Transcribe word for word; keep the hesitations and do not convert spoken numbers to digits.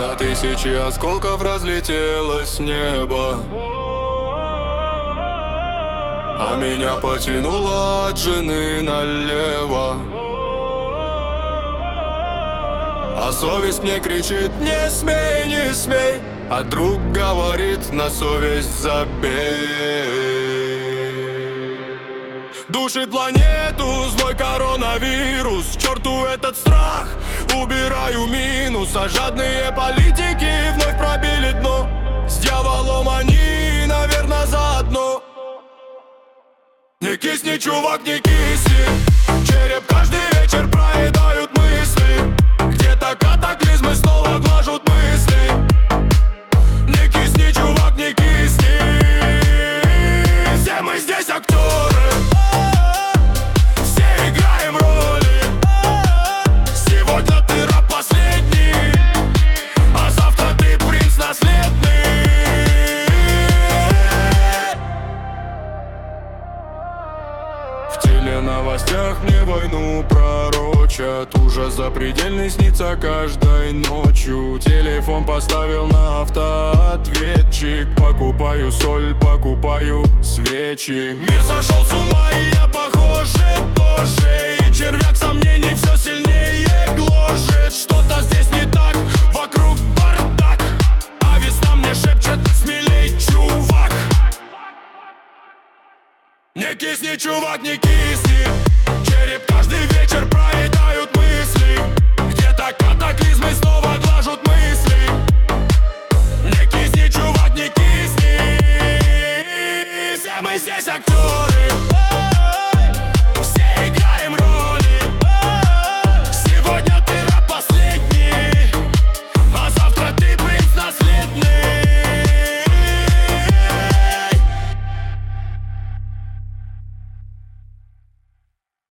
На тысячи осколков разлетелось небо, а меня потянуло от жены налево. А совесть мне кричит: не смей, не смей. А друг говорит: на совесть забей. Душит планету злой коронавирус. К черту этот страх, убираю минус. А жадные политики вновь пробили дно. С дьяволом они, наверное, заодно. Не кисни, чувак, не кисни. Череп каждый вечер проедают мысли. Где-то катаклизмы снова глажут мысли. Не кисни, чувак, не кисни. Все мы здесь актеры, все играем роли. Сегодня ты раб последний, а завтра ты принц наследный. В теленовостях мне войну пророчат. Ужас запредельный снится каждой ночью. Телефон поставил на автоответчик. Покупаю соль, покупаю свечи. Мир сошел с ума, и я похоже тоже. И червяк сомнений все сильнее гложет. Что-то здесь не так, вокруг бардак. А весна мне шепчет: смелей, чувак. Не кисни, чувак, не кисни. Череп каждый вечер проедают мысли. Где-то катаклизмы снова глажут мысли. Не кисни, чувак, не кисни. Все мы здесь актеры.